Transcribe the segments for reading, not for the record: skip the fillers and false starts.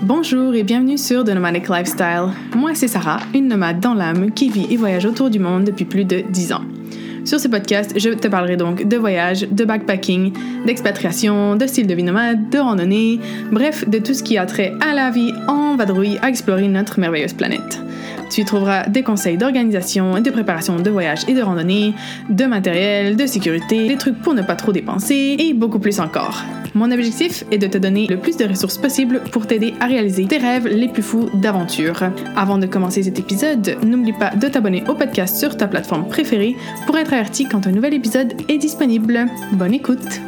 Bonjour et bienvenue sur The Nomadic Lifestyle. Moi, c'est Sarah, une nomade dans l'âme qui vit et voyage autour du monde depuis plus de 10 ans. Sur ce podcast, je te parlerai donc de voyage, de backpacking, d'expatriation, de style de vie nomade, de randonnée, bref, de tout ce qui a trait à la vie en vadrouille à explorer notre merveilleuse planète. Tu y trouveras des conseils d'organisation et de préparation de voyage et de randonnée, de matériel, de sécurité, des trucs pour ne pas trop dépenser et beaucoup plus encore. Mon objectif est de te donner le plus de ressources possible pour t'aider à réaliser tes rêves les plus fous d'aventure. Avant de commencer cet épisode, n'oublie pas de t'abonner au podcast sur ta plateforme préférée pour être averti quand un nouvel épisode est disponible. Bonne écoute!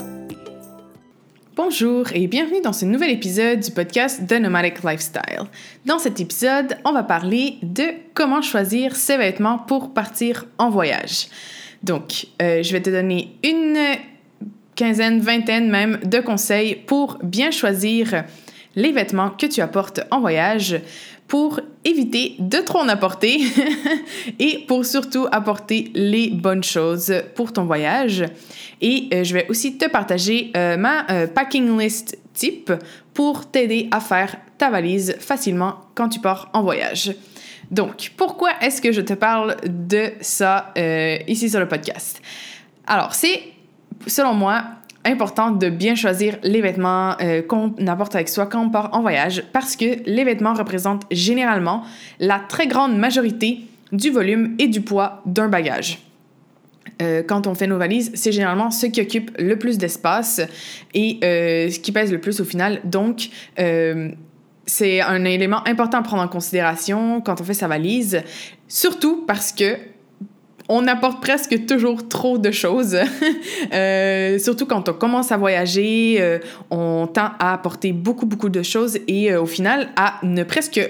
Bonjour et bienvenue dans ce nouvel épisode du podcast The Nomadic Lifestyle. Dans cet épisode, on va parler de comment choisir ses vêtements pour partir en voyage. Donc, je vais te donner une quinzaine, vingtaine même de conseils pour bien choisir les vêtements que tu apportes en voyage pour éviter de trop en apporter et pour surtout apporter les bonnes choses pour ton voyage. Et je vais aussi te partager ma packing list type pour t'aider à faire ta valise facilement quand tu pars en voyage. Donc, pourquoi est-ce que je te parle de ça ici sur le podcast? Alors, c'est, selon moi, important de bien choisir les vêtements qu'on apporte avec soi quand on part en voyage parce que les vêtements représentent généralement la très grande majorité du volume et du poids d'un bagage. Quand on fait nos valises, c'est généralement ce qui occupe le plus d'espace et ce qui pèse le plus au final. Donc, c'est un élément important à prendre en considération quand on fait sa valise, surtout parce que on apporte presque toujours trop de choses. Surtout quand on commence à voyager, on tend à apporter beaucoup de choses et au final, à ne presque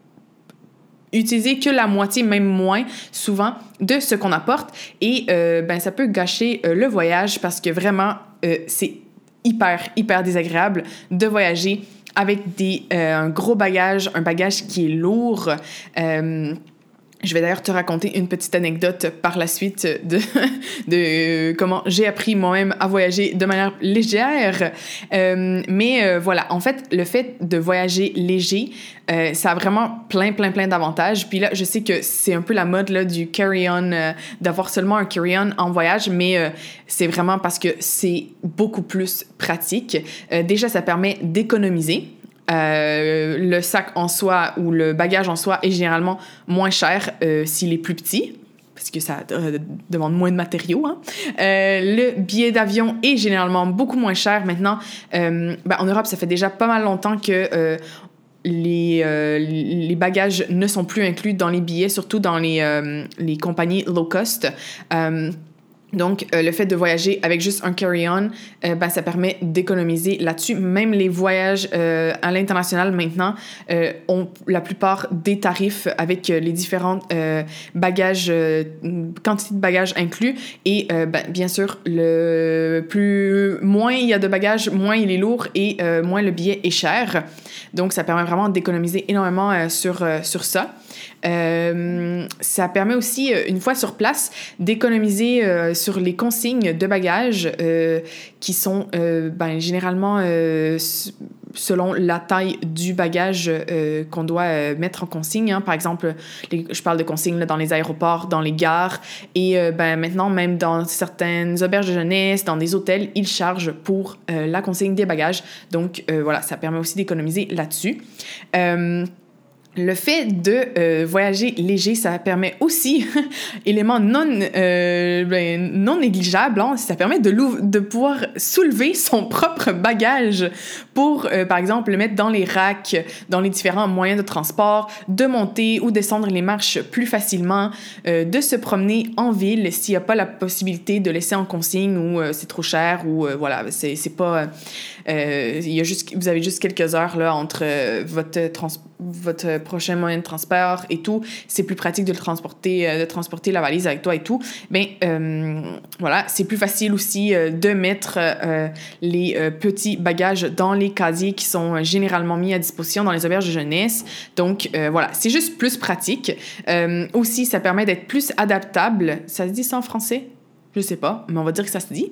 utiliser que la moitié, même moins, souvent, de ce qu'on apporte. Et ça peut gâcher le voyage parce que vraiment, c'est hyper désagréable de voyager avec un gros bagage, un bagage qui est lourd. Je vais d'ailleurs te raconter une petite anecdote par la suite de comment j'ai appris moi-même à voyager de manière légère. Mais voilà, en fait, le fait de voyager léger, ça a vraiment plein d'avantages. Puis là, je sais que c'est un peu la mode là, du carry-on, d'avoir seulement un carry-on en voyage, mais c'est vraiment parce que c'est beaucoup plus pratique. Déjà, ça permet d'économiser. Le sac en soi ou le bagage en soi est généralement moins cher s'il est plus petit, parce que ça demande moins de matériaux. Hein. Le billet d'avion est généralement beaucoup moins cher. Maintenant, en Europe, ça fait déjà pas mal longtemps que les bagages ne sont plus inclus dans les billets, surtout dans les compagnies low cost. Donc, le fait de voyager avec juste un carry-on, ça permet d'économiser là-dessus. Même les voyages à l'international maintenant ont la plupart des tarifs avec les différents bagages, quantité de bagages inclus. Et bien sûr, moins il y a de bagages, moins il est lourd et moins le billet est cher. Donc, ça permet vraiment d'économiser énormément sur ça. Ça permet aussi, une fois sur place, d'économiser sur les consignes de bagages qui sont généralement selon la taille du bagage qu'on doit mettre en consigne. Hein. Par exemple, je parle de consignes là, dans les aéroports, dans les gares et maintenant même dans certaines auberges de jeunesse, dans des hôtels, ils chargent pour la consigne des bagages. Donc voilà, ça permet aussi d'économiser là-dessus. Le fait de voyager léger, ça permet aussi, élément non négligeable, hein, ça permet de pouvoir soulever son propre bagage pour, par exemple, le mettre dans les racks, dans les différents moyens de transport, de monter ou descendre les marches plus facilement, de se promener en ville s'il n'y a pas la possibilité de laisser en consigne ou c'est trop cher ou voilà, c'est pas... vous avez juste quelques heures là, entre votre prochain moyen de transport et tout, c'est plus pratique de transporter la valise avec toi et tout. Voilà, c'est plus facile aussi de mettre les petits bagages dans les casiers qui sont généralement mis à disposition dans les auberges de jeunesse. Donc voilà, c'est juste plus pratique. Aussi, ça permet d'être plus adaptable. Ça se dit ça en français? Je sais pas, mais on va dire que ça se dit.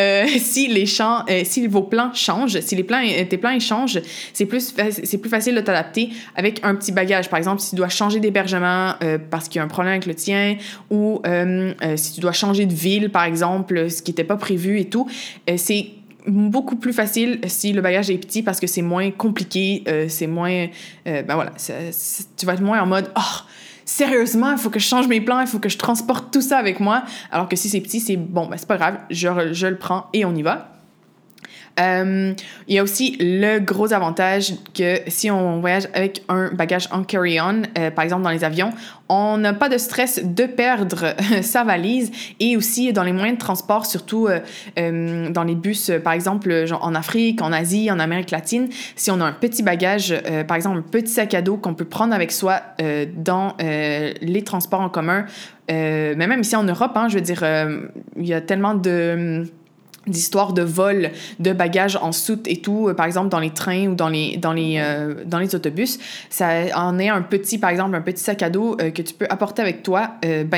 Si vos plans changent, si tes plans ils changent, c'est plus facile de t'adapter avec un petit bagage. Par exemple, si tu dois changer d'hébergement parce qu'il y a un problème avec le tien, ou si tu dois changer de ville, par exemple, ce qui n'était pas prévu et tout, c'est beaucoup plus facile si le bagage est petit parce que c'est moins compliqué, c'est moins... tu vas être moins en mode « Oh, sérieusement, il faut que je change mes plans, il faut que je transporte tout ça avec moi. » Alors que si c'est petit, c'est bon, c'est pas grave, je le prends et on y va. Il y a aussi le gros avantage que si on voyage avec un bagage en carry-on, par exemple dans les avions, on n'a pas de stress de perdre sa valise, et aussi dans les moyens de transport, surtout dans les bus, par exemple genre en Afrique, en Asie, en Amérique latine, si on a un petit bagage, par exemple un petit sac à dos qu'on peut prendre avec soi dans les transports en commun, mais même ici en Europe, je veux dire, il y a tellement d'histoires de vol de bagages en soute et tout, par exemple dans les trains ou dans les autobus, ça en est un petit, par exemple un petit sac à dos que tu peux apporter avec toi,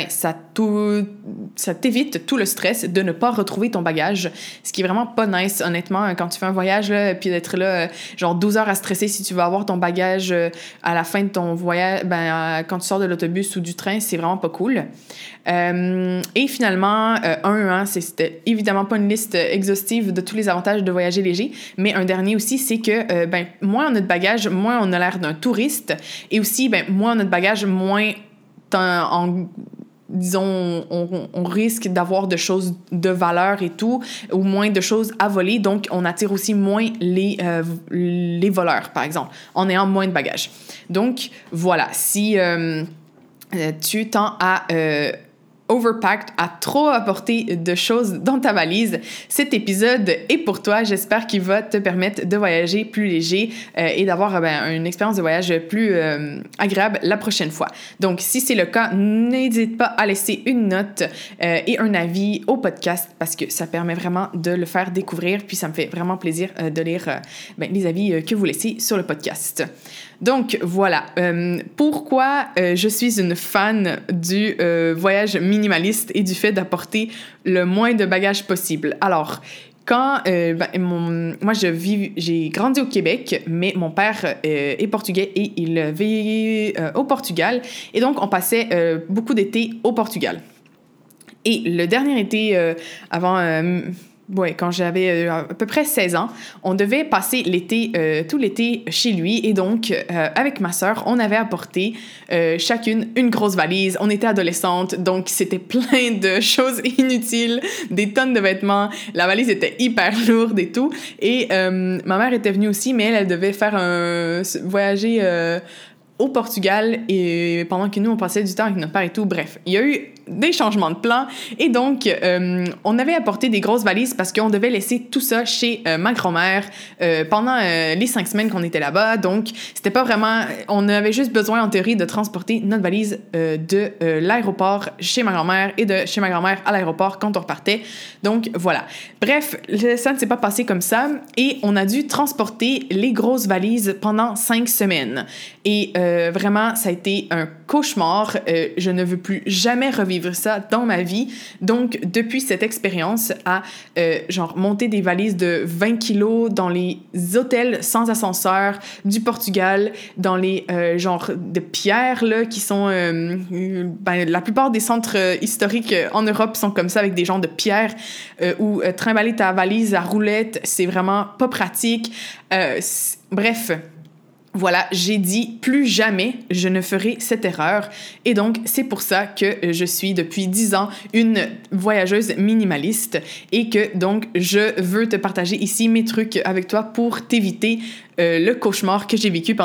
ça t'évite tout le stress de ne pas retrouver ton bagage, ce qui est vraiment pas nice, honnêtement, quand tu fais un voyage là, puis d'être là genre 12 heures à stresser si tu vas avoir ton bagage à la fin de ton voyage, quand tu sors de l'autobus ou du train, c'est vraiment pas cool. Et finalement, c'était évidemment pas une liste exhaustive de tous les avantages de voyager léger, mais un dernier aussi, c'est que moins on a de bagages, moins on a l'air d'un touriste, et aussi moins on a de bagages, moins disons, on risque d'avoir de choses de valeur et tout, ou moins de choses à voler, donc on attire aussi moins les voleurs, par exemple, en ayant moins de bagages. Donc voilà, si tu tends à overpacked, à trop apporter de choses dans ta valise, cet épisode est pour toi. J'espère qu'il va te permettre de voyager plus léger et d'avoir une expérience de voyage plus agréable la prochaine fois. Donc, si c'est le cas, n'hésite pas à laisser une note et un avis au podcast parce que ça permet vraiment de le faire découvrir, puis ça me fait vraiment plaisir de lire les avis que vous laissez sur le podcast. Donc, voilà. Pourquoi je suis une fan du voyage minimaliste et du fait d'apporter le moins de bagages possible? Alors, quand moi j'ai grandi au Québec, mais mon père est portugais et il vit au Portugal, et donc on passait beaucoup d'été au Portugal. Et le dernier été quand j'avais à peu près 16 ans, on devait passer tout l'été chez lui, et donc avec ma sœur, on avait apporté chacune une grosse valise. On était adolescentes, donc c'était plein de choses inutiles, des tonnes de vêtements. La valise était hyper lourde et tout. Et ma mère était venue aussi, mais elle devait voyager au Portugal, et pendant que nous, on passait du temps avec notre père et tout. Bref, il y a eu des changements de plans, et donc on avait apporté des grosses valises parce qu'on devait laisser tout ça chez ma grand-mère pendant les 5 semaines qu'on était là-bas. Donc c'était pas vraiment, on avait juste besoin en théorie de transporter notre valise de l'aéroport chez ma grand-mère et de chez ma grand-mère à l'aéroport quand on repartait. Donc voilà, bref, ça ne s'est pas passé comme ça, et on a dû transporter les grosses valises pendant 5 semaines, et vraiment ça a été un cauchemar. Je ne veux plus jamais revivre ça dans ma vie. Donc, depuis cette expérience à monter des valises de 20 kilos dans les hôtels sans ascenseur du Portugal, dans les de pierres là, qui sont... la plupart des centres historiques en Europe sont comme ça, avec des genres de pierres où trimballer ta valise à roulettes, c'est vraiment pas pratique. Bref... Voilà, j'ai dit plus jamais je ne ferai cette erreur, et donc c'est pour ça que je suis depuis 10 ans une voyageuse minimaliste, et que donc je veux te partager ici mes trucs avec toi pour t'éviter le cauchemar que j'ai vécu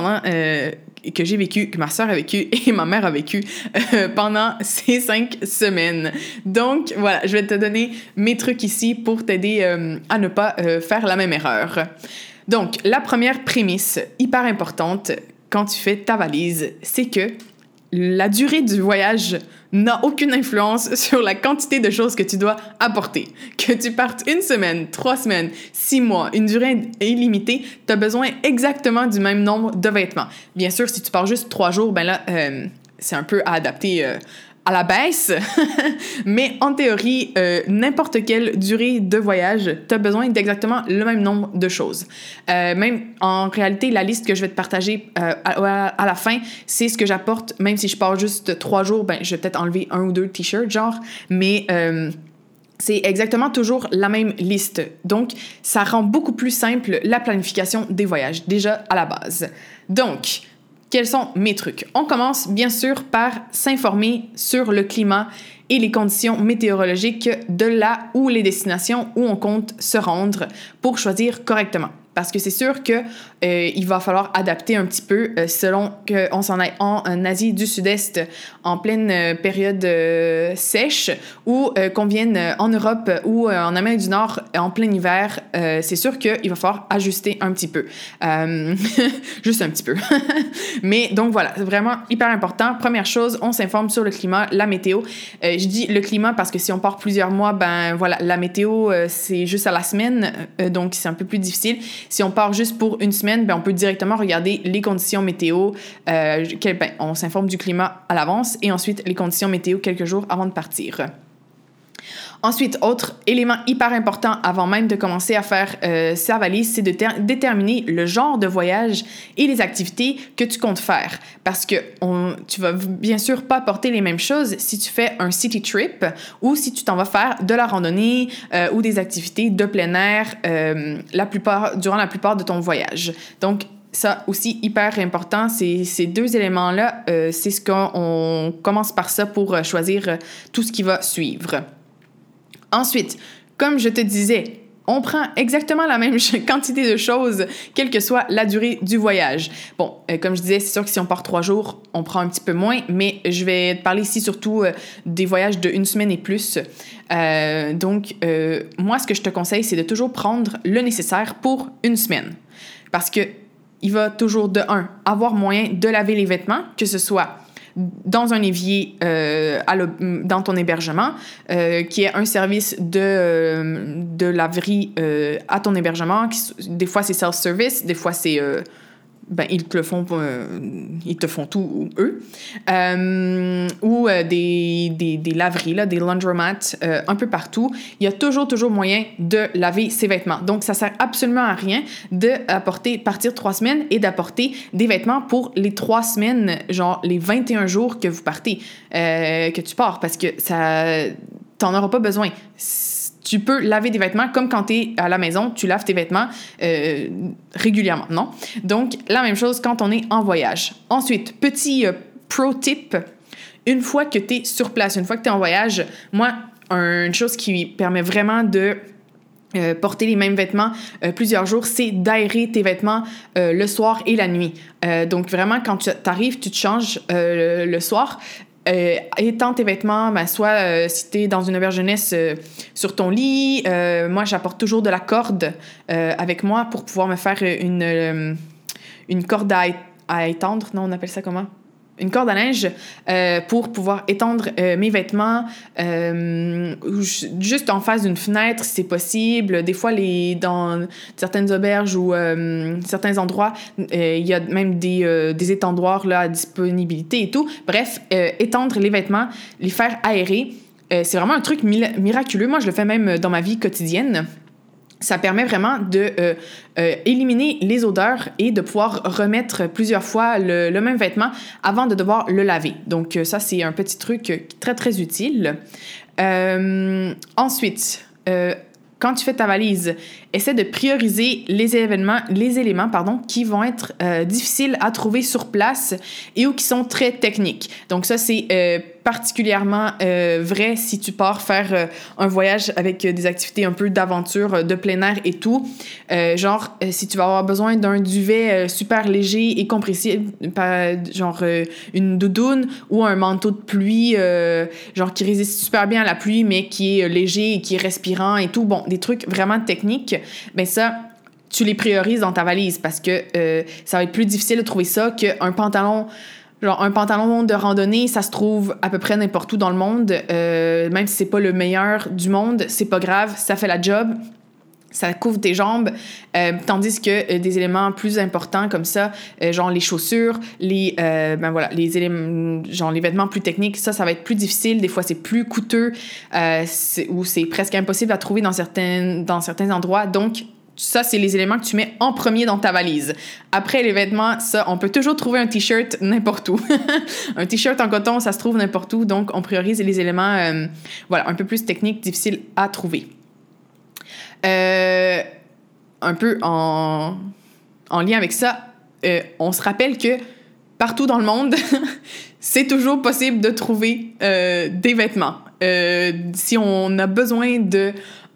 que ma sœur a vécu et ma mère a vécu pendant ces 5 semaines. Donc voilà, je vais te donner mes trucs ici pour t'aider à ne pas faire la même erreur. Donc, la première prémisse hyper importante quand tu fais ta valise, c'est que la durée du voyage n'a aucune influence sur la quantité de choses que tu dois apporter. Que tu partes 1 semaine, 3 semaines, 6 mois, une durée illimitée, tu as besoin exactement du même nombre de vêtements. Bien sûr, si tu pars juste 3 jours, c'est un peu à adapter à la baisse, mais en théorie, n'importe quelle durée de voyage, tu as besoin d'exactement le même nombre de choses. Même en réalité, la liste que je vais te partager à la fin, c'est ce que j'apporte, même si je pars juste 3 jours, ben je vais peut-être enlever 1 ou 2 t-shirts, genre, mais... c'est exactement toujours la même liste. Donc, ça rend beaucoup plus simple la planification des voyages, déjà à la base. Donc, quels sont mes trucs? On commence bien sûr par s'informer sur le climat et les conditions météorologiques de là où les destinations où on compte se rendre pour choisir correctement. Parce que c'est sûr que il va falloir adapter un petit peu selon qu'on s'en aille en Asie du Sud-Est en pleine période sèche ou qu'on vienne en Europe ou en Amérique du Nord en plein hiver. C'est sûr qu'il va falloir ajuster un petit peu. Juste un petit peu. Mais donc voilà, c'est vraiment hyper important. Première chose, on s'informe sur le climat, la météo. Je dis le climat parce que si on part plusieurs mois, ben voilà, la météo, c'est juste à la semaine, donc c'est un peu plus difficile. Si on part juste pour une semaine, ben on peut directement regarder les conditions météo. On s'informe du climat à l'avance et ensuite les conditions météo quelques jours avant de partir. Ensuite, autre élément hyper important avant même de commencer à faire sa valise, c'est de déterminer le genre de voyage et les activités que tu comptes faire. Parce que tu vas bien sûr pas porter les mêmes choses si tu fais un city trip ou si tu t'en vas faire de la randonnée ou des activités de plein air durant la plupart de ton voyage. Donc, ça aussi, hyper important, ces 2 éléments-là, c'est ce qu'on commence par ça pour choisir tout ce qui va suivre. Ensuite, comme je te disais, on prend exactement la même quantité de choses, quelle que soit la durée du voyage. Bon, comme je disais, c'est sûr que si on part 3 jours, on prend un petit peu moins, mais je vais te parler ici surtout des voyages de 1 semaine et plus. Donc, moi, ce que je te conseille, c'est de toujours prendre le nécessaire pour 1 semaine. Parce que il va toujours, de 1, avoir moyen de laver les vêtements, que ce soit dans un évier dans ton hébergement, qui est un service de laverie à ton hébergement. Des fois, c'est self-service, des fois, c'est... ils te font tout, eux. Ou des laveries, là, des laundromats un peu partout. Il y a toujours moyen de laver ses vêtements. Donc, ça sert absolument à rien partir 3 semaines et d'apporter des vêtements pour les 3 semaines, genre les 21 jours que vous partez, que tu pars, parce que t'en auras pas besoin. Tu peux laver des vêtements comme quand tu es à la maison, tu laves tes vêtements régulièrement, non? Donc, la même chose quand on est en voyage. Ensuite, petit pro tip, une fois que tu es sur place, une fois que tu es en voyage, moi, une chose qui permet vraiment de porter les mêmes vêtements plusieurs jours, c'est d'aérer tes vêtements le soir et la nuit. Donc, vraiment, quand tu arrives, tu te changes le soir. Étends tes vêtements, soit si t'es dans une auberge jeunesse sur ton lit. Moi, j'apporte toujours de la corde avec moi pour pouvoir me faire une corde à étendre. Non, on appelle ça comment? Une corde à linge pour pouvoir étendre mes vêtements juste en face d'une fenêtre si c'est possible. Des fois, dans certaines auberges ou certains endroits, il y a même des étendoirs là, à disponibilité et tout. Bref, étendre les vêtements, les faire aérer, c'est vraiment un truc miraculeux. Moi, je le fais même dans ma vie quotidienne. Ça permet vraiment de éliminer les odeurs et de pouvoir remettre plusieurs fois le même vêtement avant de devoir le laver. Donc, ça, c'est un petit truc très, très utile. Ensuite, quand tu fais ta valise, essaie de prioriser les éléments qui vont être difficiles à trouver sur place et ou qui sont très techniques. Donc ça, c'est particulièrement vrai si tu pars faire un voyage avec des activités un peu d'aventure, de plein air et tout. Si tu vas avoir besoin d'un duvet super léger et compressible, genre une doudoune ou un manteau de pluie qui résiste super bien à la pluie mais qui est léger et qui est respirant et tout. Bon, des trucs vraiment techniques. Ben ça, tu les priorises dans ta valise parce que ça va être plus difficile de trouver ça qu'un pantalon. Genre, un pantalon de randonnée, ça se trouve à peu près n'importe où dans le monde. Même si c'est pas le meilleur du monde, c'est pas grave, ça fait la job. Ça couvre tes jambes, tandis que des éléments plus importants comme ça, genre les chaussures, les éléments, genre les vêtements plus techniques, ça va être plus difficile. Des fois, c'est plus coûteux ou c'est presque impossible à trouver dans certains endroits. Donc, ça, c'est les éléments que tu mets en premier dans ta valise. Après, les vêtements, ça, on peut toujours trouver un T-shirt n'importe où. Un T-shirt en coton, ça se trouve n'importe où. Donc, on priorise les éléments, un peu plus techniques, difficiles à trouver. Un peu en lien avec ça, on se rappelle que partout dans le monde, c'est toujours possible de trouver des vêtements. Si on a besoin de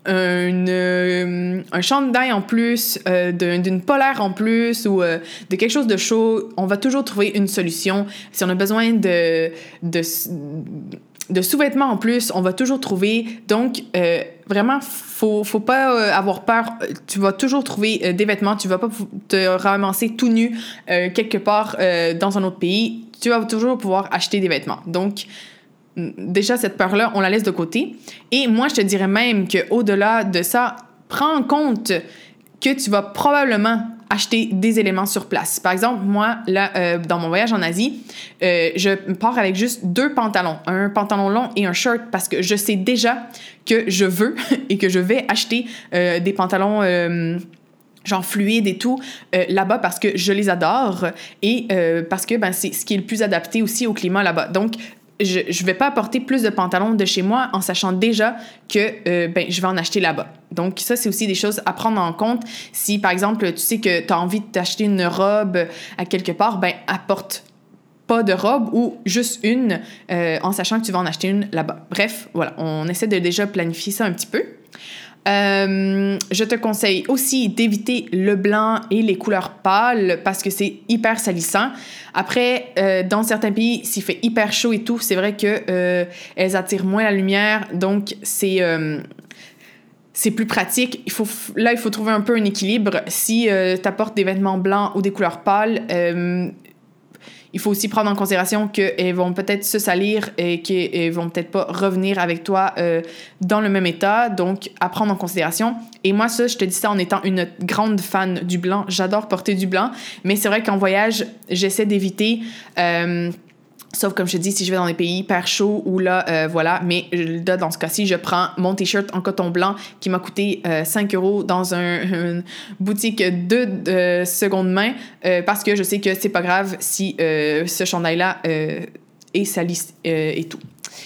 un chandail en plus, d'une polaire en plus ou de quelque chose de chaud, on va toujours trouver une solution. Si on a besoin de sous-vêtements en plus, on va toujours trouver. Donc, vraiment, faut pas avoir peur. Tu vas toujours trouver des vêtements. Tu vas pas te ramasser tout nu quelque part dans un autre pays. Tu vas toujours pouvoir acheter des vêtements. Donc, déjà, cette peur-là, on la laisse de côté. Et moi, je te dirais même qu'au-delà de ça, prends en compte que tu vas probablement acheter des éléments sur place. Par exemple, moi, là, dans mon voyage en Asie, je pars avec juste 2 pantalons, un pantalon long et un shirt, parce que je sais déjà que je veux et que je vais acheter des pantalons genre fluides et tout, là-bas parce que je les adore et parce que c'est ce qui est le plus adapté aussi au climat là-bas. Donc, je vais pas apporter plus de pantalons de chez moi en sachant déjà que je vais en acheter là-bas. Donc ça, c'est aussi des choses à prendre en compte. Si, par exemple, tu sais que tu as envie de t'acheter une robe à quelque part, apporte pas de robe ou juste une en sachant que tu vas en acheter une là-bas. Bref, voilà, on essaie de déjà planifier ça un petit peu. Je te conseille aussi d'éviter le blanc et les couleurs pâles parce que c'est hyper salissant. Après, dans certains pays, s'il fait hyper chaud et tout, c'est vrai que elles attirent moins la lumière, donc c'est plus pratique. Il faut trouver un peu un équilibre. Si tu apportes des vêtements blancs ou des couleurs pâles, il faut aussi prendre en considération qu'elles vont peut-être se salir et qu'elles vont peut-être pas revenir avec toi dans le même état. Donc, à prendre en considération. Et moi, ça, je te dis ça en étant une grande fan du blanc. J'adore porter du blanc. Mais c'est vrai qu'en voyage, j'essaie d'éviter... sauf, comme je te dis, si je vais dans des pays hyper chauds ou là, voilà. Mais là, dans ce cas-ci, je prends mon T-shirt en coton blanc qui m'a coûté 5 € dans une boutique de seconde main parce que je sais que c'est pas grave si ce chandail-là est sali et tout.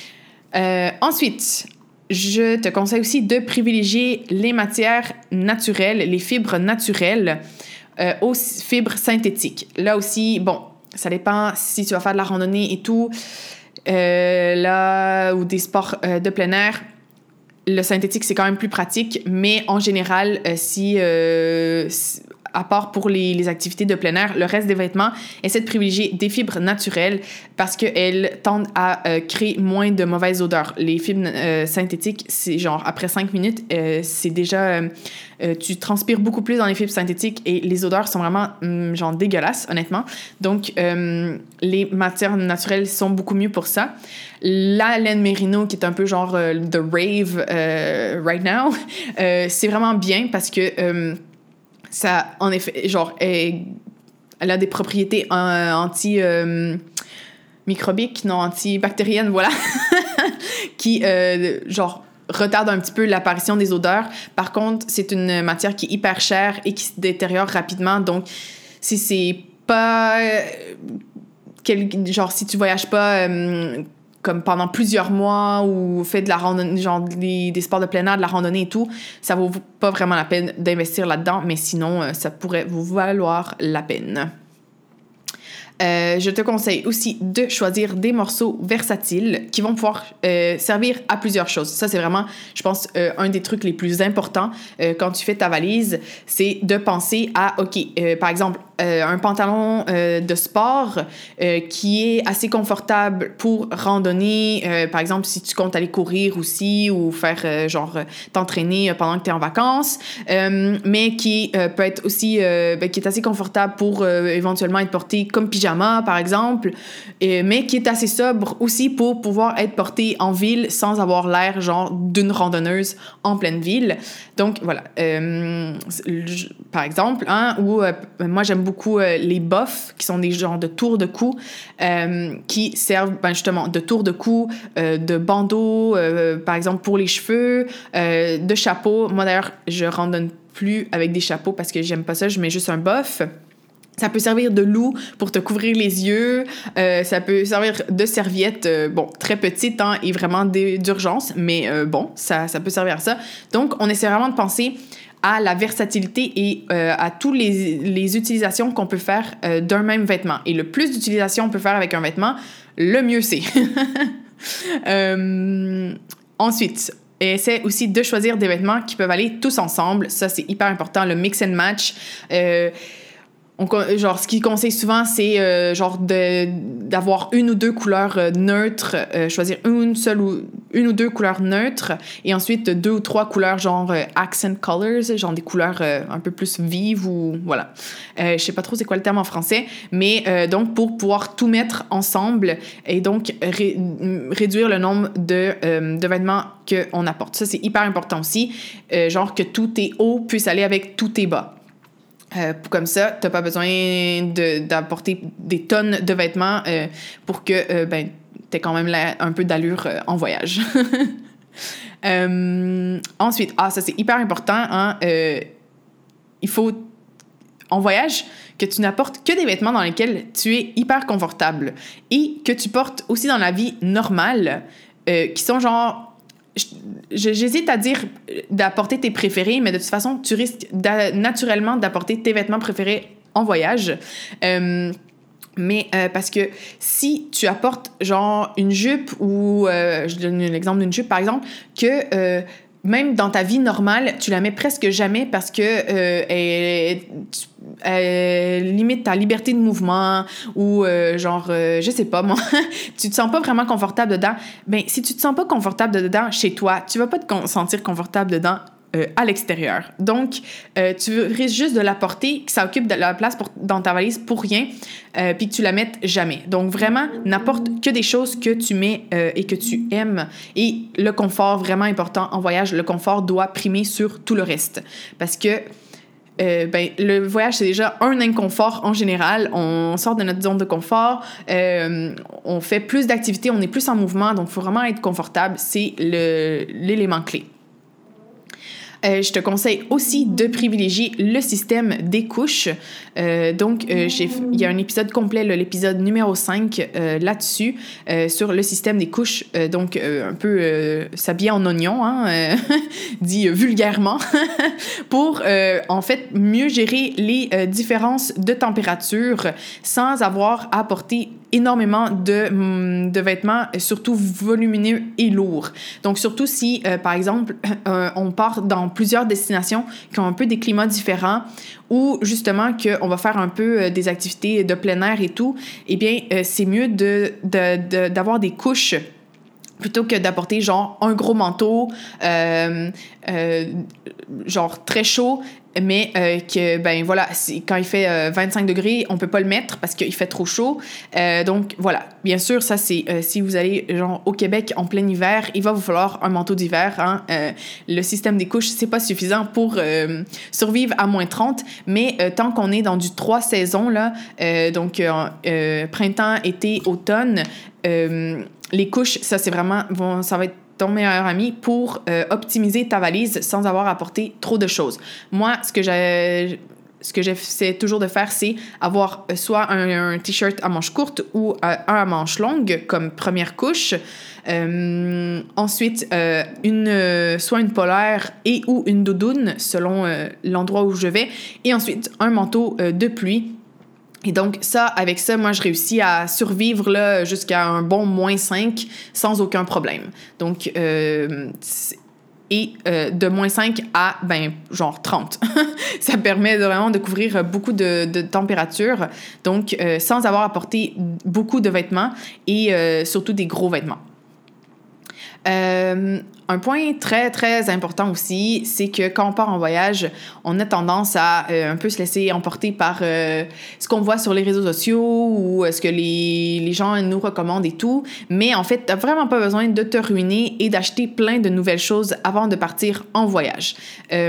Ensuite, je te conseille aussi de privilégier les matières naturelles, les fibres naturelles aux fibres synthétiques. Là aussi, bon... Ça dépend si tu vas faire de la randonnée et tout, là, ou des sports de plein air. Le synthétique, c'est quand même plus pratique, mais en général, à part pour les activités de plein air, le reste des vêtements, essaie de privilégier des fibres naturelles parce qu'elles tendent à créer moins de mauvaises odeurs. Les fibres synthétiques, c'est genre après 5 minutes, c'est déjà... tu transpires beaucoup plus dans les fibres synthétiques et les odeurs sont vraiment genre dégueulasses, honnêtement. Donc, les matières naturelles sont beaucoup mieux pour ça. La laine mérino, qui est un peu genre the rave right now, c'est vraiment bien parce que ça, en effet, genre, elle a des propriétés antimicrobiques, non, antibactériennes, voilà, qui, genre, retarde un petit peu l'apparition des odeurs. Par contre, c'est une matière qui est hyper chère et qui se détériore rapidement. Donc, si c'est pas... genre, si tu voyages pas comme pendant plusieurs mois ou fais de la randonnée, genre des sports de plein air, de la randonnée et tout, ça vaut pas vraiment la peine d'investir là-dedans, mais sinon, ça pourrait vous valoir la peine. Je te conseille aussi de choisir des morceaux versatiles qui vont pouvoir servir à plusieurs choses. Ça, c'est vraiment, je pense, un des trucs les plus importants quand tu fais ta valise, c'est de penser à, OK, par exemple, un pantalon de sport qui est assez confortable pour randonner. Par exemple, si tu comptes aller courir aussi ou faire t'entraîner pendant que tu es en vacances, mais qui peut être aussi qui est assez confortable pour éventuellement être porté comme pyjama, par exemple, mais qui est assez sobre aussi pour pouvoir être porté en ville sans avoir l'air genre d'une randonneuse en pleine ville. Donc voilà, par exemple, ou moi j'aime beaucoup les buffs, qui sont des genres de tours de cou, qui servent justement de tours de cou, de bandeaux, par exemple pour les cheveux, de chapeaux. Moi d'ailleurs, je randonne plus avec des chapeaux parce que j'aime pas ça, je mets juste un buff. Ça peut servir de loup pour te couvrir les yeux. Ça peut servir de serviette, très petite et vraiment d'urgence, mais ça peut servir à ça. Donc, on essaie vraiment de penser à la versatilité et à toutes les utilisations qu'on peut faire d'un même vêtement. Et le plus d'utilisations on peut faire avec un vêtement, le mieux c'est. Ensuite, essaie aussi de choisir des vêtements qui peuvent aller tous ensemble. Ça, c'est hyper important, le mix and match. Ce qu'ils conseillent souvent, c'est d'avoir une ou deux couleurs neutres, choisir une ou deux couleurs neutres, et ensuite 2 ou 3 couleurs accent colors, genre des couleurs un peu plus vives ou voilà. Je sais pas trop c'est quoi le terme en français, mais donc pour pouvoir tout mettre ensemble et donc réduire le nombre de vêtements qu'on apporte. Ça, c'est hyper important aussi, que tous tes hauts puissent aller avec tous tes bas. Comme ça, t'as pas besoin d'apporter des tonnes de vêtements pour que t'aies quand même un peu d'allure en voyage. Ensuite, ça c'est hyper important, il faut en voyage que tu n'apportes que des vêtements dans lesquels tu es hyper confortable et que tu portes aussi dans la vie normale, qui sont j'hésite à dire d'apporter tes préférés, mais de toute façon, tu risques naturellement d'apporter tes vêtements préférés en voyage. Mais parce que si tu apportes une jupe ou... je donne l'exemple d'une jupe, par exemple, que... même dans ta vie normale, tu la mets presque jamais parce que elle limite ta liberté de mouvement ou je sais pas moi, tu te sens pas vraiment confortable dedans. Ben si tu te sens pas confortable dedans chez toi, tu vas pas te sentir confortable dedans à l'extérieur. Donc, tu risques juste de la porter, que ça occupe de la place dans ta valise pour rien, puis que tu la mettes jamais. Donc, vraiment, n'apporte que des choses que tu mets et que tu aimes. Et le confort, vraiment important en voyage, le confort doit primer sur tout le reste. Parce que le voyage, c'est déjà un inconfort en général. On sort de notre zone de confort, on fait plus d'activités, on est plus en mouvement, donc il faut vraiment être confortable. C'est l'élément clé. Je te conseille aussi de privilégier le système des couches. Il y a un épisode complet, l'épisode numéro 5, là-dessus, sur le système des couches. Un peu s'habiller en oignon, dit vulgairement, pour, en fait, mieux gérer les différences de température sans avoir à porter énormément de vêtements, surtout volumineux et lourds. Donc, surtout si, par exemple, on part dans plusieurs destinations qui ont un peu des climats différents ou justement qu'on va faire un peu des activités de plein air et tout, eh bien, c'est mieux d'avoir des couches plutôt que d'apporter un gros manteau très chaud, mais quand il fait 25 degrés, on peut pas le mettre parce qu'il fait trop chaud. Donc voilà, bien sûr, ça c'est si vous allez au Québec en plein hiver, il va vous falloir un manteau d'hiver. Le système des couches, c'est pas suffisant pour survivre à moins 30, mais tant qu'on est dans du 3 saisons, là, printemps, été, automne, les couches, ça c'est vraiment ça va être ton meilleur ami pour optimiser ta valise sans avoir à porter trop de choses. Moi, ce que j'essaie toujours de faire, c'est avoir soit un t-shirt à manches courtes ou un à manches longues comme première couche. Ensuite, soit une polaire et ou une doudoune selon l'endroit où je vais. Et ensuite, un manteau de pluie. Et donc, avec ça, moi, je réussis à survivre là, jusqu'à un bon -5 sans aucun problème. Donc, et de moins 5 à, genre 30. Ça permet vraiment de couvrir beaucoup de température, donc sans avoir à porter beaucoup de vêtements et surtout des gros vêtements. Un point très, très important aussi, c'est que quand on part en voyage, on a tendance à un peu se laisser emporter par ce qu'on voit sur les réseaux sociaux ou ce que les gens nous recommandent et tout. Mais en fait, t'as vraiment pas besoin de te ruiner et d'acheter plein de nouvelles choses avant de partir en voyage.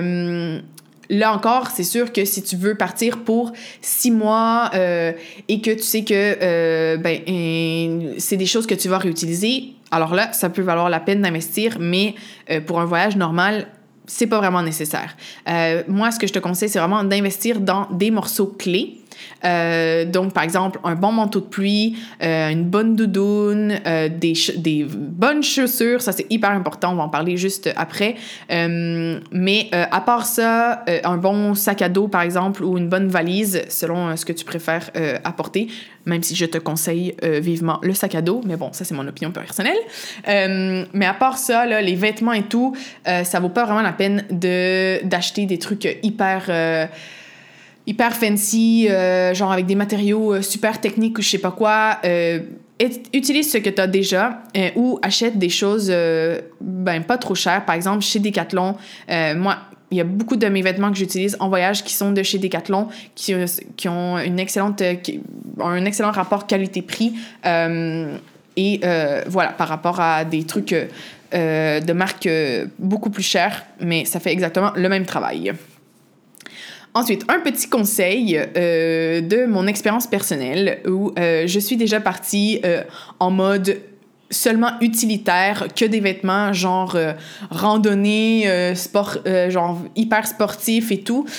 Là encore, c'est sûr que si tu veux partir pour 6 mois et que tu sais que c'est des choses que tu vas réutiliser, alors là, ça peut valoir la peine d'investir, mais pour un voyage normal, c'est pas vraiment nécessaire. Moi, ce que je te conseille, c'est vraiment d'investir dans des morceaux clés. Donc, par exemple, un bon manteau de pluie, une bonne doudoune, des bonnes chaussures, ça c'est hyper important, on va en parler juste après. Mais à part ça, un bon sac à dos, par exemple, ou une bonne valise, selon ce que tu préfères apporter, même si je te conseille vivement le sac à dos, mais bon, ça c'est mon opinion personnelle. Mais à part ça, là, les vêtements et tout, ça vaut pas vraiment la peine d'acheter des trucs hyper fancy, genre avec des matériaux super techniques ou je sais pas quoi. Utilise ce que tu as déjà ou achète des choses pas trop chères. Par exemple, chez Decathlon, moi, il y a beaucoup de mes vêtements que j'utilise en voyage qui sont de chez Decathlon, qui ont un excellent rapport qualité-prix. Et voilà, par rapport à des trucs de marque beaucoup plus chères, mais ça fait exactement le même travail. Ensuite, un petit conseil de mon expérience personnelle où je suis déjà partie en mode seulement utilitaire, que des vêtements genre randonnée, sport, genre hyper sportif et tout.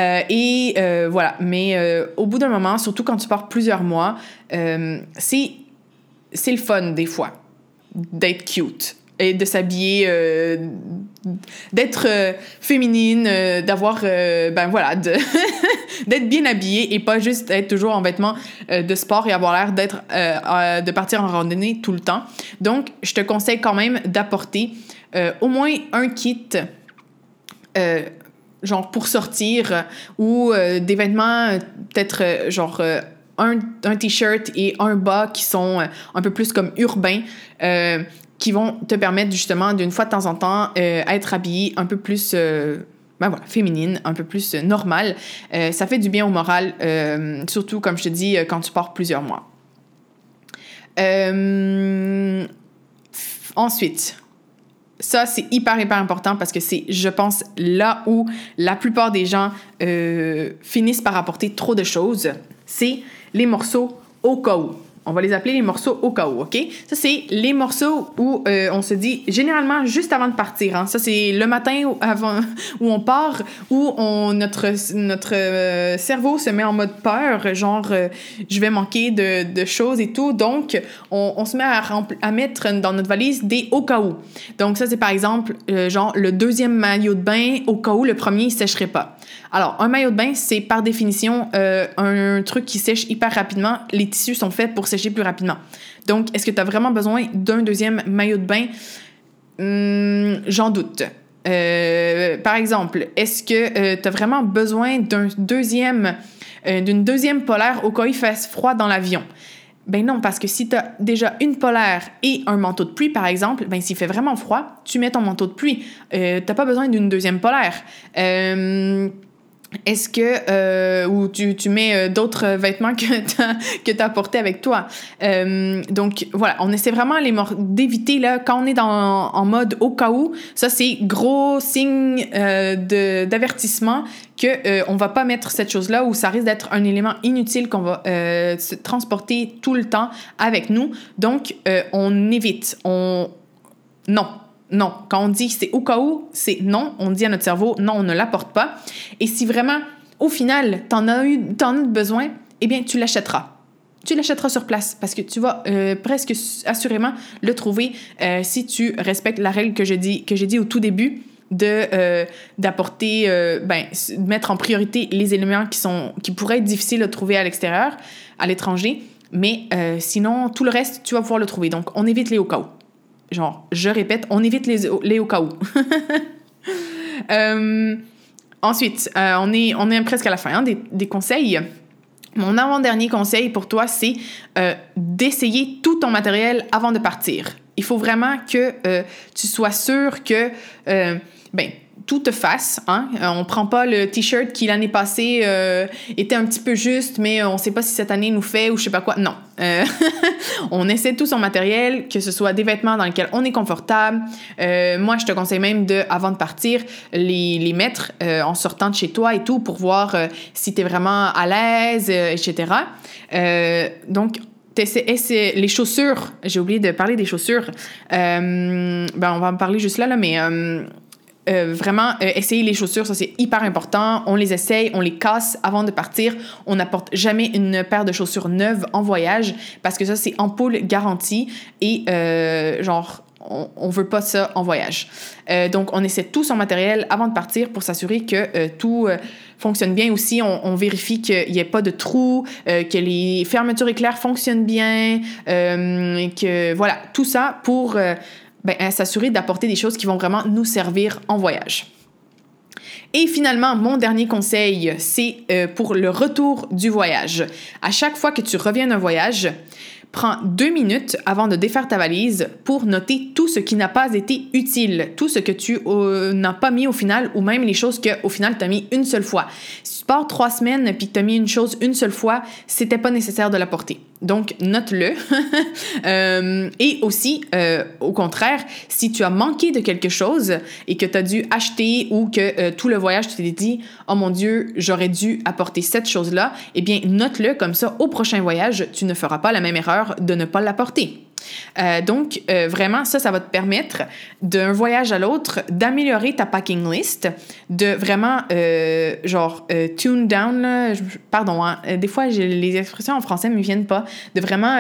Voilà. Mais au bout d'un moment, surtout quand tu pars plusieurs mois, c'est le fun des fois d'être cute et de s'habiller, d'être féminine, d'avoir, d'être bien habillée et pas juste être toujours en vêtements de sport et avoir l'air de partir en randonnée tout le temps. Donc, je te conseille quand même d'apporter au moins un kit, genre pour sortir ou des vêtements peut-être un t-shirt et un bas qui sont un peu plus comme urbains, qui vont te permettre justement d'une fois de temps en temps être habillée un peu plus féminine, un peu plus normale. Ça fait du bien au moral, surtout comme je te dis quand tu pars plusieurs mois. Ensuite, ça c'est hyper important parce que c'est, je pense, là où la plupart des gens finissent par apporter trop de choses, c'est les morceaux au cas où. On va les appeler les morceaux au cas où, OK? Ça, c'est les morceaux où on se dit, généralement, juste avant de partir. Hein? Ça, c'est le matin où on part, où notre cerveau se met en mode peur, genre, je vais manquer de choses et tout. Donc, on se met à mettre dans notre valise des au cas où. Donc, ça, c'est par exemple, genre, le deuxième maillot de bain au cas où le premier ne sécherait pas. Alors, un maillot de bain, c'est par définition un truc qui sèche hyper rapidement. Les tissus sont faits pour sécher plus rapidement. Donc, est-ce que tu as vraiment besoin d'un deuxième maillot de bain? J'en doute. Par exemple, est-ce que tu as vraiment besoin d'une deuxième polaire au cas où il fasse froid dans l'avion? Ben non, parce que si tu as déjà une polaire et un manteau de pluie, par exemple, ben s'il fait vraiment froid, tu mets ton manteau de pluie. T'as pas besoin d'une deuxième polaire. Est-ce que ou tu mets d'autres vêtements que t'as apportés avec toi. Donc voilà, on essaie vraiment d'éviter là quand on est en mode au cas où. Ça c'est gros signe d'avertissement que on va pas mettre cette chose-là ou ça risque d'être un élément inutile qu'on va se transporter tout le temps avec nous. Donc on évite. Non, quand on dit que c'est au cas où, c'est non. On dit à notre cerveau, non, on ne l'apporte pas. Et si vraiment, au final, t'en as besoin, eh bien, tu l'achèteras. Tu l'achèteras sur place parce que tu vas presque assurément le trouver si tu respectes la règle que j'ai dit au tout début d'apporter, de mettre en priorité les éléments qui pourraient être difficiles à trouver à l'extérieur, à l'étranger. Mais sinon, tout le reste, tu vas pouvoir le trouver. Donc, on évite les au cas où. genre, je répète, on évite les au cas où. Ensuite, on est presque à la fin des conseils. Mon avant-dernier conseil pour toi, c'est d'essayer tout ton matériel avant de partir. Il faut vraiment que tu sois sûr que tout te fasse. Hein? On prend pas le t-shirt qui l'année passée était un petit peu juste, mais on sait pas si cette année nous fait ou je sais pas quoi. Non. On essaie tout son matériel, que ce soit des vêtements dans lesquels on est confortable. Moi, je te conseille même avant de partir, les mettre en sortant de chez toi et tout pour voir si t'es vraiment à l'aise, etc. Donc, les chaussures. J'ai oublié de parler des chaussures. On va en parler juste là mais... vraiment, essayer les chaussures, ça c'est hyper important. On les essaye, on les casse avant de partir. On n'apporte jamais une paire de chaussures neuves en voyage parce que ça c'est ampoule garantie et on veut pas ça en voyage. Donc on essaie tout son matériel avant de partir pour s'assurer que tout fonctionne bien aussi. On vérifie qu'il n'y ait pas de trous, que les fermetures éclairs fonctionnent bien, que voilà, tout ça pour s'assurer d'apporter des choses qui vont vraiment nous servir en voyage. Et finalement, mon dernier conseil, c'est pour le retour du voyage. À chaque fois que tu reviens d'un voyage, prends 2 minutes avant de défaire ta valise pour noter tout ce qui n'a pas été utile, tout ce que tu n'as pas mis au final ou même les choses qu'au final tu as mis une seule fois. Si tu pars 3 semaines puis que tu as mis une chose une seule fois, c'était pas nécessaire de la porter. Donc, note-le. Et aussi, au contraire, si tu as manqué de quelque chose et que tu as dû acheter ou que tout le voyage, tu t'es dit « Oh mon Dieu, j'aurais dû apporter cette chose-là », eh bien, note-le comme ça, au prochain voyage, tu ne feras pas la même erreur de ne pas l'apporter. Donc, vraiment, ça va te permettre, d'un voyage à l'autre, d'améliorer ta packing list, de vraiment, tune down, là, pardon, hein, des fois, les expressions en français ne me viennent pas, de vraiment,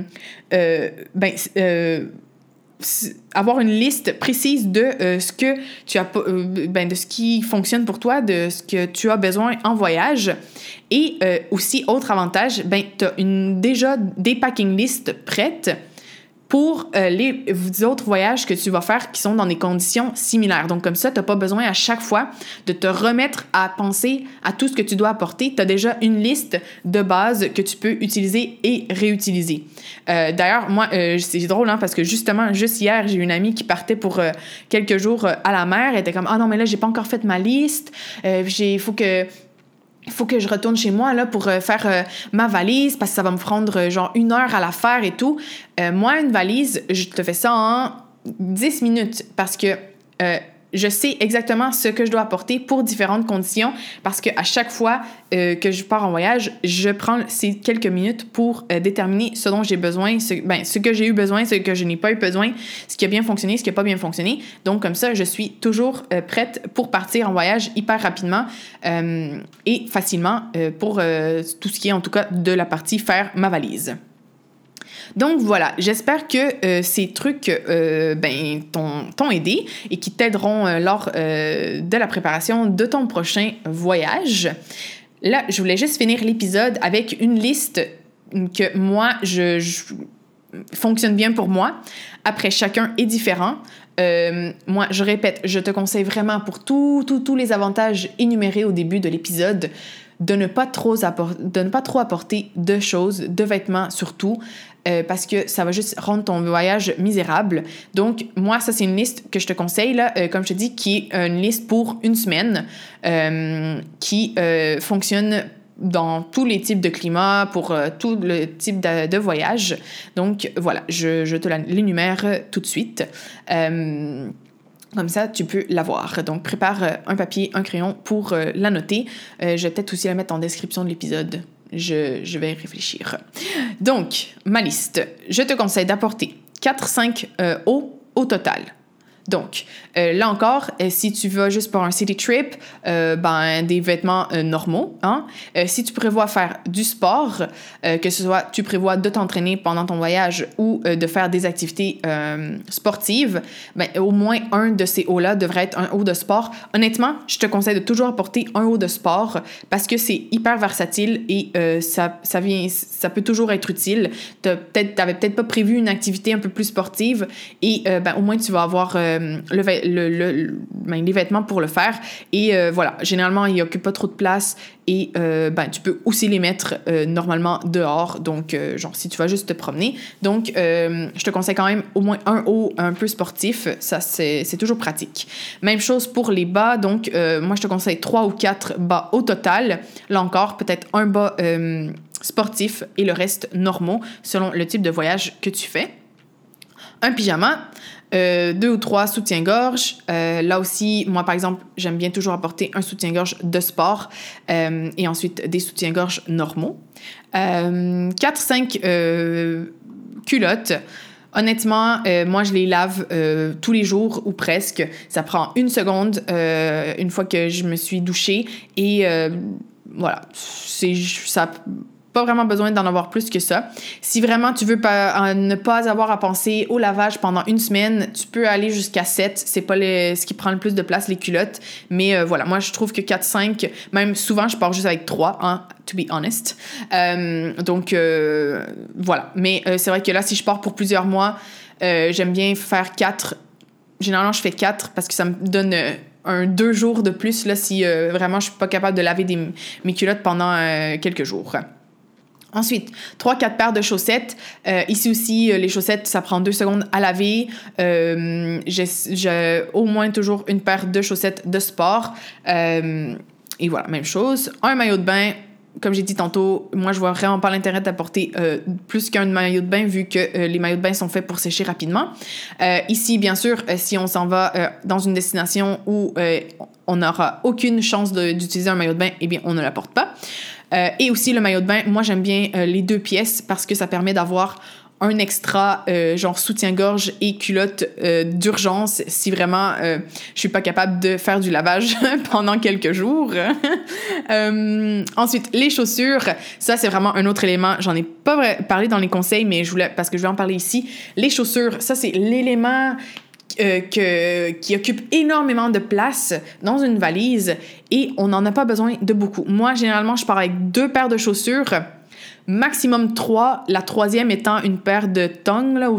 avoir une liste précise de ce que tu as, de ce qui fonctionne pour toi, de ce que tu as besoin en voyage. Et aussi, autre avantage, tu as déjà des packing lists prêtes pour les autres voyages que tu vas faire qui sont dans des conditions similaires. Donc, comme ça, tu n'as pas besoin à chaque fois de te remettre à penser à tout ce que tu dois apporter. Tu as déjà une liste de base que tu peux utiliser et réutiliser. D'ailleurs, moi, c'est drôle, hein, parce que justement, juste hier, j'ai une amie qui partait pour quelques jours à la mer. Elle était comme « Ah non, mais là, j'ai pas encore fait ma liste. Il faut que je retourne chez moi là, pour faire ma valise parce que ça va me prendre 1 heure à la faire et tout. » Moi, une valise, je te fais ça en 10 minutes parce que je sais exactement ce que je dois apporter pour différentes conditions parce qu'à chaque fois que je pars en voyage, je prends ces quelques minutes pour déterminer ce dont j'ai besoin, ce que j'ai eu besoin, ce que je n'ai pas eu besoin, ce qui a bien fonctionné, ce qui n'a pas bien fonctionné. Donc, comme ça, je suis toujours prête pour partir en voyage hyper rapidement et facilement pour tout ce qui est en tout cas de la partie faire ma valise. Donc voilà, j'espère que ces trucs t'ont aidé et qui t'aideront lors de la préparation de ton prochain voyage. Là, je voulais juste finir l'épisode avec une liste que moi, je fonctionne bien pour moi. Après, chacun est différent. Moi, je répète, je te conseille vraiment pour tous les avantages énumérés au début de l'épisode de ne pas trop apporter de choses, de vêtements surtout, parce que ça va juste rendre ton voyage misérable. Donc, moi, ça, c'est une liste que je te conseille, là, comme je te dis, qui est une liste pour 1 semaine, qui fonctionne dans tous les types de climats, pour tout le type de voyage. Donc, voilà, je te l'énumère tout de suite. Comme ça, tu peux l'avoir. Donc, prépare un papier, un crayon pour la noter. Je vais peut-être aussi la mettre en description de l'épisode. Je vais y réfléchir. Donc, ma liste. Je te conseille d'apporter 4-5 eaux au total. Donc, là encore, si tu vas juste pour un city trip, des vêtements normaux. Hein? Si tu prévois faire du sport, que ce soit tu prévois de t'entraîner pendant ton voyage ou de faire des activités sportives, au moins un de ces hauts-là devrait être un haut de sport. Honnêtement, je te conseille de toujours apporter un haut de sport parce que c'est hyper versatile et ça peut toujours être utile. T'avais peut-être pas prévu une activité un peu plus sportive et au moins tu vas avoir les vêtements pour le faire. Et voilà, généralement, ils n'occupent pas trop de place et tu peux aussi les mettre normalement dehors. Donc, genre, si tu vas juste te promener. Donc, je te conseille quand même au moins un haut un peu sportif. Ça, c'est toujours pratique. Même chose pour les bas. Donc, moi, je te conseille 3 ou 4 bas au total. Là encore, peut-être un bas sportif et le reste normaux selon le type de voyage que tu fais. Un pyjama. 2 ou 3 soutiens-gorge. Là aussi, moi, par exemple, j'aime bien toujours apporter un soutien-gorge de sport et ensuite des soutiens-gorge normaux. 4-5 culottes. Honnêtement, moi, je les lave tous les jours ou presque. Ça prend 1 seconde une fois que je me suis douchée et voilà, ça pas vraiment besoin d'en avoir plus que ça. Si vraiment tu veux ne pas avoir à penser au lavage pendant 1 semaine, tu peux aller jusqu'à 7. C'est pas ce qui prend le plus de place, les culottes. Mais voilà, moi, je trouve que 4-5, même souvent, je pars juste avec 3, hein, to be honest. Donc, voilà. Mais c'est vrai que là, si je pars pour plusieurs mois, j'aime bien faire 4. Généralement, je fais 4 parce que ça me donne 2 jours de plus là, si vraiment je suis pas capable de laver mes culottes pendant quelques jours. Ensuite, 3-4 paires de chaussettes. Ici aussi, les chaussettes, ça prend 2 secondes à laver. J'ai au moins toujours une paire de chaussettes de sport. Et voilà, même chose. Un maillot de bain. Comme j'ai dit tantôt, moi, je vois vraiment pas l'intérêt d'apporter plus qu'un maillot de bain vu que les maillots de bain sont faits pour sécher rapidement. Ici, bien sûr, si on s'en va dans une destination où on n'aura aucune chance d'utiliser un maillot de bain, eh bien, on ne l'apporte pas. Et aussi, le maillot de bain, moi, j'aime bien les 2 pièces parce que ça permet d'avoir un extra, genre soutien-gorge et culotte d'urgence si vraiment je suis pas capable de faire du lavage pendant quelques jours. Ensuite, les chaussures, ça, c'est vraiment un autre élément. J'en ai pas parlé dans les conseils, mais parce que je vais en parler ici. Les chaussures, ça, c'est l'élément qui occupe énormément de place dans une valise et on n'en a pas besoin de beaucoup. Moi, généralement, je pars avec 2 paires de chaussures, maximum 3, la 3e étant une paire de tongs là, ou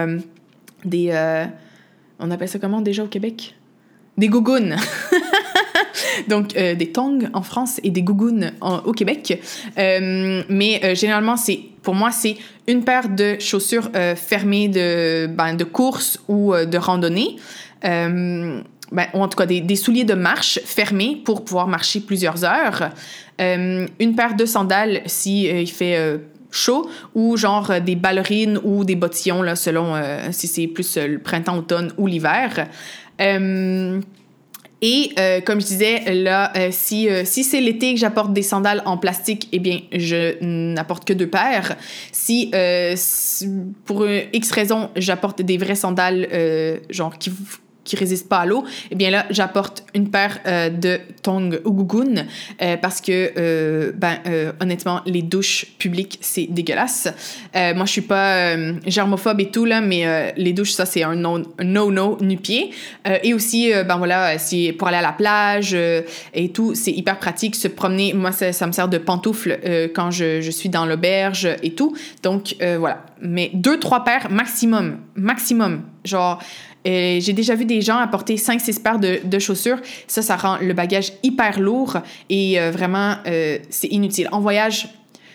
on appelle ça comment déjà au Québec? Des gougounes. Donc, des tongs en France et des gougounes au Québec. Mais généralement, pour moi, c'est une paire de chaussures fermées de course ou de randonnée. Ou en tout cas, des souliers de marche fermés pour pouvoir marcher plusieurs heures. Une paire de sandales si il fait chaud ou genre des ballerines ou des bottillons, là, selon si c'est plus le printemps, automne ou l'hiver. Et comme je disais, là, si c'est l'été que j'apporte des sandales en plastique, eh bien, je n'apporte que 2 paires. Si pour X raison, j'apporte des vraies sandales, genre qui résistent pas à l'eau, eh bien là, j'apporte une paire de tongs ou gougounes parce que, honnêtement, les douches publiques, c'est dégueulasse. Moi, je suis pas germophobe et tout, là, mais les douches, ça, c'est un no-no nu-pied. Et aussi, si pour aller à la plage et tout, c'est hyper pratique. Se promener, moi, ça me sert de pantoufle quand je suis dans l'auberge et tout. Donc, voilà. Mais 2-3 paires maximum. Genre, j'ai déjà vu des gens apporter 5-6 paires de chaussures. Ça rend le bagage hyper lourd et vraiment, c'est inutile. En voyage,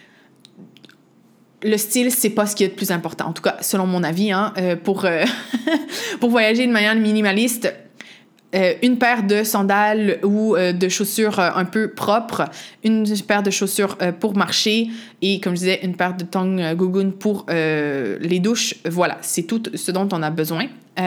le style, c'est pas ce qui est le plus important. En tout cas, selon mon avis, hein, pour voyager de manière minimaliste, une paire de sandales ou de chaussures un peu propres, une paire de chaussures pour marcher et, comme je disais, une paire de tongs gougounes pour les douches. Voilà, c'est tout ce dont on a besoin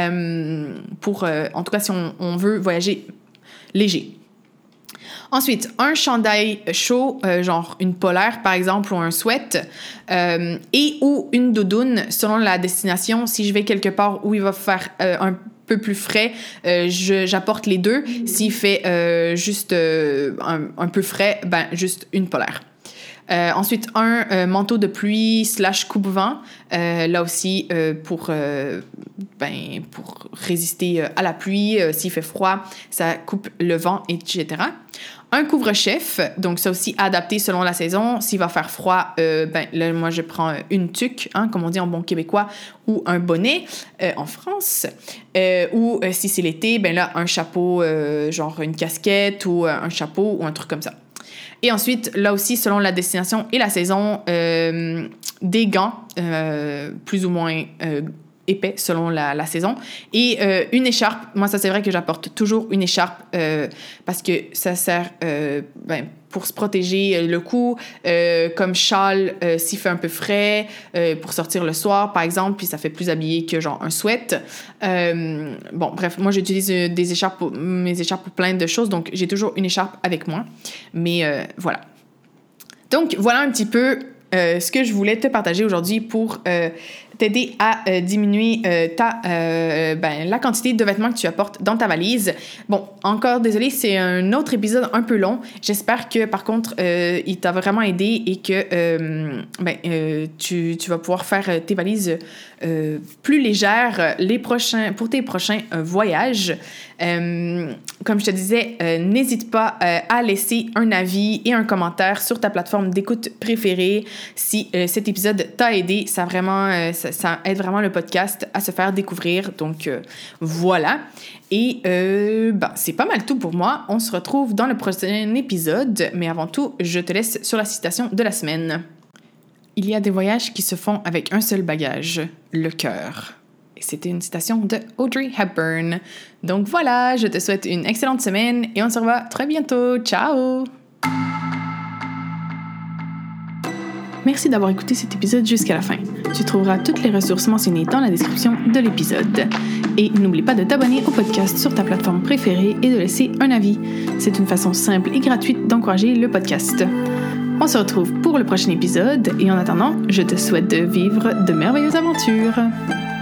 en tout cas, si on veut voyager léger. Ensuite, un chandail chaud, genre une polaire par exemple ou un sweat, et ou une doudoune selon la destination. Si je vais quelque part où il va faire peu plus frais, j'apporte les deux. S'il fait juste un peu frais, ben juste une polaire. Ensuite, un manteau de pluie / coupe-vent, là aussi pour résister à la pluie. S'il fait froid, ça coupe le vent, etc. Un couvre-chef, donc ça aussi adapté selon la saison. S'il va faire froid, là, moi, je prends une tuque, comme on dit en bon québécois, ou un bonnet en France. Ou si c'est l'été, ben là, un chapeau, genre une casquette ou un chapeau ou un truc comme ça. Et ensuite, là aussi, selon la destination et la saison, des gants plus ou moins épais selon la saison. Et une écharpe. Moi, ça, c'est vrai que j'apporte toujours une écharpe parce que ça sert pour se protéger le cou, comme châle s'il fait un peu frais, pour sortir le soir, par exemple, puis ça fait plus habillé que genre un sweat. Bon, bref, moi, j'utilise mes écharpes pour plein de choses, donc j'ai toujours une écharpe avec moi. Mais voilà. Donc, voilà un petit peu ce que je voulais te partager aujourd'hui pour t'aider à diminuer la quantité de vêtements que tu apportes dans ta valise. Bon, encore désolée, c'est un autre épisode un peu long. J'espère que, par contre, il t'a vraiment aidé et que tu vas pouvoir faire tes valises plus légères pour tes prochains voyages. Comme je te disais, n'hésite pas à laisser un avis et un commentaire sur ta plateforme d'écoute préférée si cet épisode t'a aidé. Ça aide vraiment le podcast à se faire découvrir. Donc, voilà. Et c'est pas mal tout pour moi. On se retrouve dans le prochain épisode. Mais avant tout, je te laisse sur la citation de la semaine. Il y a des voyages qui se font avec un seul bagage, le cœur. Et c'était une citation de Audrey Hepburn. Donc voilà, je te souhaite une excellente semaine et on se revoit très bientôt. Ciao! Merci d'avoir écouté cet épisode jusqu'à la fin. Tu trouveras toutes les ressources mentionnées dans la description de l'épisode. Et n'oublie pas de t'abonner au podcast sur ta plateforme préférée et de laisser un avis. C'est une façon simple et gratuite d'encourager le podcast. On se retrouve pour le prochain épisode et en attendant, je te souhaite de vivre de merveilleuses aventures.